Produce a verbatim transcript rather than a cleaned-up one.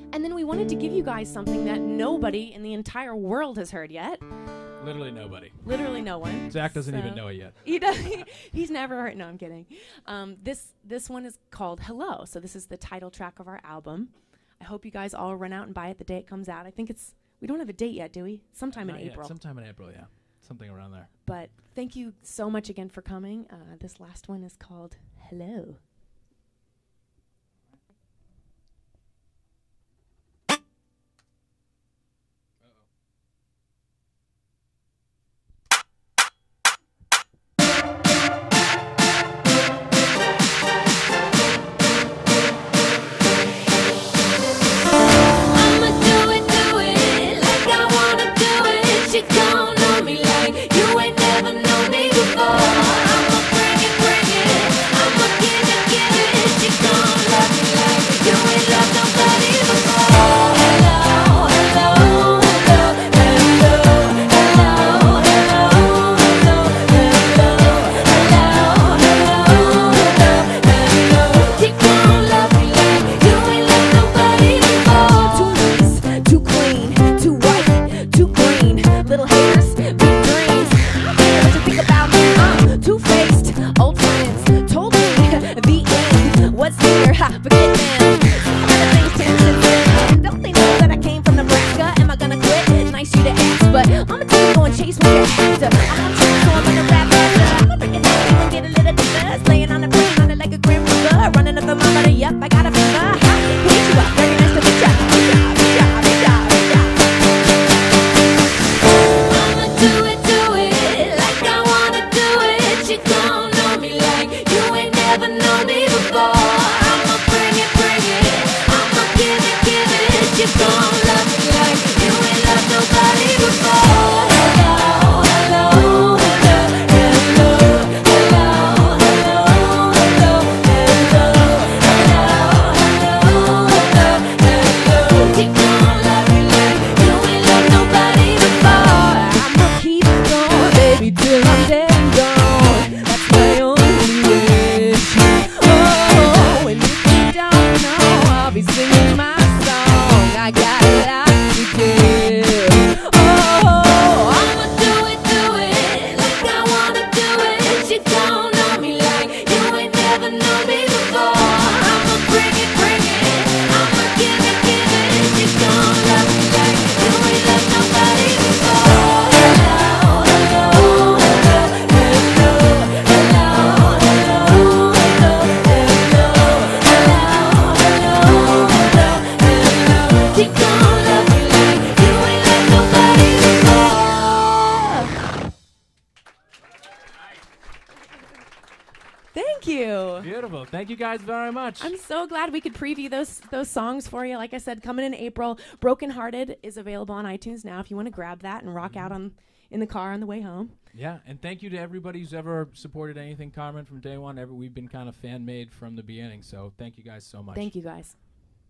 And then we wanted to give you guys something that nobody in the entire world has heard yet. Literally nobody. Literally no one. Zach doesn't So even know it yet. He does. He's never heard. No, I'm kidding. Um, this this one is called Hello. So this is the title track of our album. I hope you guys all run out and buy it the day it comes out. I think it's, we don't have a date yet, do we? Sometime Not in yet. April. Sometime in April, yeah. Something around there. But thank you so much again for coming. Uh, this last one is called Hello. Beautiful. Thank you guys very much. I'm so glad we could preview those those songs for you. Like I said, coming in April. Broken Hearted is available on iTunes now if you want to grab that and rock mm-hmm. out on in the car on the way home. Yeah, and thank you to everybody who's ever supported anything Carmen from day one. Ever, we've been kind of fan-made from the beginning, so thank you guys so much. Thank you guys.